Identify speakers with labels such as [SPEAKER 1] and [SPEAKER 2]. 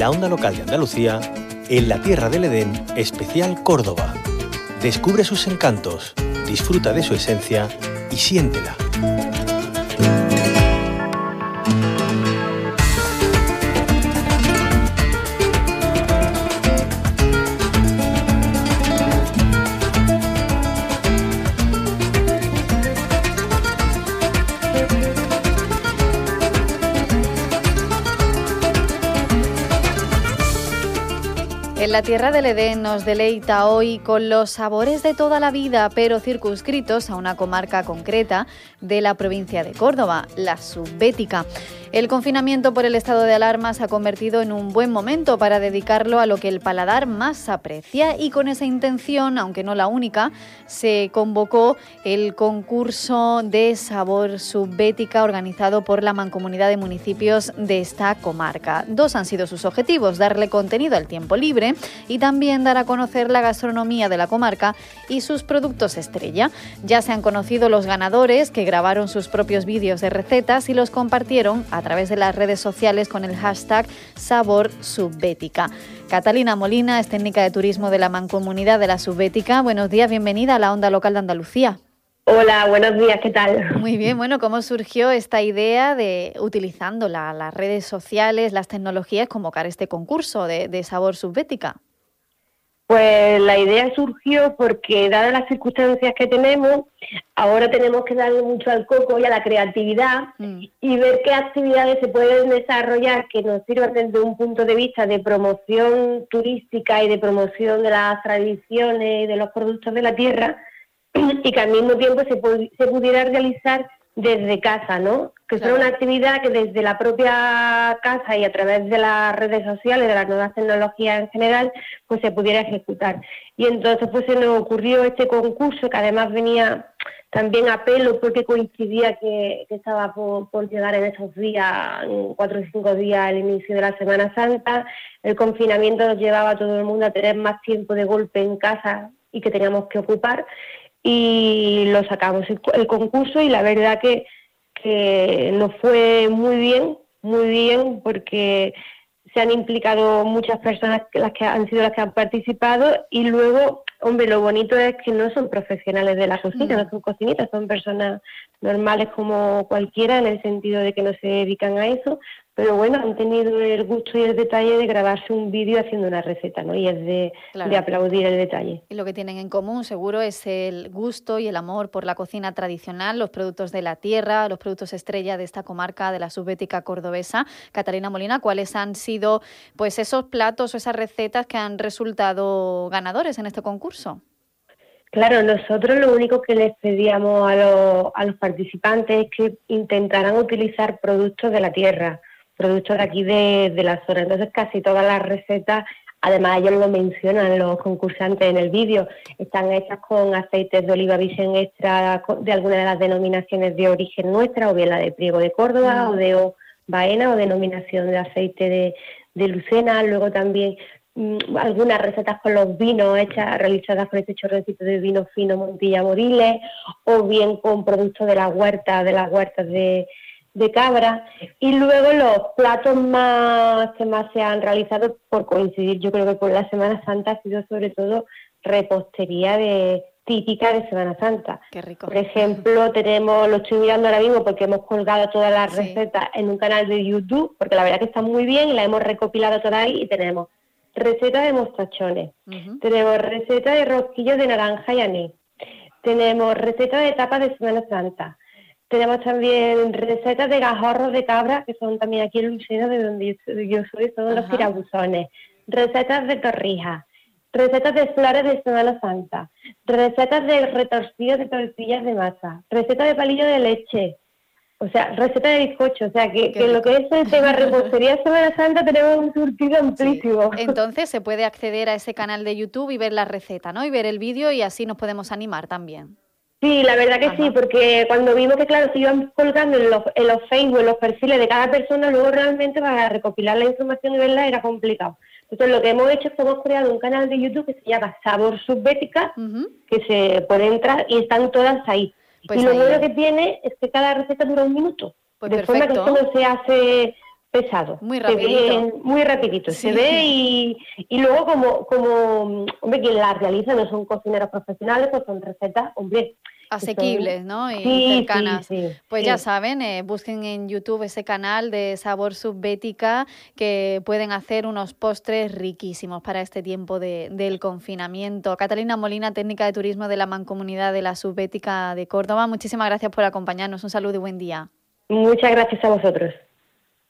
[SPEAKER 1] la onda local de Andalucía, en la Tierra del Edén, especial Córdoba. Descubre sus encantos, disfruta de su esencia y siéntela.
[SPEAKER 2] En la Tierra del Edén nos deleita hoy con los sabores de toda la vida, pero circunscritos a una comarca concreta de la provincia de Córdoba, la Subbética. El confinamiento por el estado de alarma se ha convertido en un buen momento para dedicarlo a lo que el paladar más aprecia, y con esa intención, aunque no la única, se convocó el concurso de sabor Subbética organizado por la Mancomunidad de Municipios de esta comarca. Dos han sido sus objetivos: darle contenido al tiempo libre y también dar a conocer la gastronomía de la comarca y sus productos estrella. Ya se han conocido los ganadores, que grabaron sus propios vídeos de recetas y los compartieron a través de las redes sociales con el hashtag SaborSubbética. Catalina Molina es técnica de turismo de la Mancomunidad de la Subbética. Buenos días, bienvenida a la onda local de Andalucía.
[SPEAKER 3] Hola, buenos días, ¿qué tal?
[SPEAKER 2] Muy bien, bueno, ¿cómo surgió esta idea de, utilizando las redes sociales, las tecnologías, convocar este concurso de sabor Subbética?
[SPEAKER 3] Pues la idea surgió porque, dadas las circunstancias que tenemos, ahora tenemos que darle mucho al coco y a la creatividad y ver qué actividades se pueden desarrollar que nos sirvan desde un punto de vista de promoción turística y de promoción de las tradiciones y de los productos de la tierra, y que al mismo tiempo se pudiera realizar desde casa, ¿no? Que sea una actividad que desde la propia casa y a través de las redes sociales, de las nuevas tecnologías en general, pues se pudiera ejecutar. Y entonces pues se nos ocurrió este concurso, que además venía también a pelo porque coincidía que estaba por llegar en esos días, en 4 o 5 días, el inicio de la Semana Santa. El confinamiento nos llevaba a todo el mundo a tener más tiempo de golpe en casa y que teníamos que ocupar. Y lo sacamos el concurso, y la verdad que nos fue muy bien, porque se han implicado muchas personas, las que han sido las que han participado, y luego, hombre, lo bonito es que no son profesionales de la cocina, no son cocinitas, son personas normales como cualquiera, en el sentido de que no se dedican a eso, pero bueno, han tenido el gusto y el detalle de grabarse un vídeo haciendo una receta, ¿no? Y es de aplaudir el detalle.
[SPEAKER 2] Y lo que tienen en común, seguro, es el gusto y el amor por la cocina tradicional, los productos de la tierra, los productos estrella de esta comarca, de la Subbética cordobesa. Catalina Molina, ¿cuáles han sido pues esos platos o esas recetas que han resultado ganadores en este concurso?
[SPEAKER 3] Claro, nosotros lo único que les pedíamos a los participantes es que intentaran utilizar productos de la tierra, productos de aquí de la zona. Entonces casi todas las recetas, además ellos lo mencionan, los concursantes en el vídeo, están hechas con aceites de oliva virgen extra de alguna de las denominaciones de origen nuestra, o bien la de Priego de Córdoba, o de Baena, o denominación de aceite de Lucena. Luego también algunas recetas con los vinos realizadas con este chorrecito de vino fino Montilla Moriles, o bien con productos de las huertas de cabra. Y luego los platos que más se han realizado, por coincidir, yo creo que con la Semana Santa, ha sido sobre todo repostería típica de Semana Santa.
[SPEAKER 2] Qué rico.
[SPEAKER 3] Por ejemplo, lo estoy mirando ahora mismo porque hemos colgado todas las recetas en un canal de YouTube, porque la verdad que están muy bien y las hemos recopilado todas ahí, y tenemos receta de mostachones, tenemos receta de rosquillos de naranja y anís, tenemos receta de tapas de Semana Santa, tenemos también recetas de gajorros de cabra, que son también aquí en Lucena, de donde yo soy, son los tirabuzones, recetas de torrijas, recetas de flores de Semana Santa, recetas de retorcidos de tortillas de masa, recetas de palillo de leche, o sea, receta de bizcocho, o sea, que lo que es el tema repostería Semana Santa tenemos un surtido amplísimo.
[SPEAKER 2] Sí. Entonces se puede acceder a ese canal de YouTube y ver la receta, ¿no? Y ver el vídeo, y así nos podemos animar también.
[SPEAKER 3] Sí, la verdad que sí, porque cuando vimos que, claro, se iban colgando en los Facebook, en los perfiles de cada persona, luego realmente para recopilar la información y verla era complicado. Entonces lo que hemos hecho es que hemos creado un canal de YouTube que se llama Sabor Subbética, que se puede entrar y están todas ahí. Pues y lo bueno que tiene es que cada receta dura 1 minuto.
[SPEAKER 2] Pues
[SPEAKER 3] de forma que esto no se hace pesado.
[SPEAKER 2] Muy rapidito.
[SPEAKER 3] Muy rapidito,
[SPEAKER 2] Sí.
[SPEAKER 3] se ve y luego como, hombre, quien las realiza no son cocineros profesionales, pues son recetas, hombre,
[SPEAKER 2] asequibles, ¿no? Y
[SPEAKER 3] sí,
[SPEAKER 2] cercanas.
[SPEAKER 3] Sí,
[SPEAKER 2] pues ya saben, busquen en YouTube ese canal de Sabor Subbética, que pueden hacer unos postres riquísimos para este tiempo del confinamiento. Catalina Molina, técnica de turismo de la Mancomunidad de la Subbética de Córdoba, muchísimas gracias por acompañarnos. Un saludo y buen día.
[SPEAKER 3] Muchas gracias a vosotros.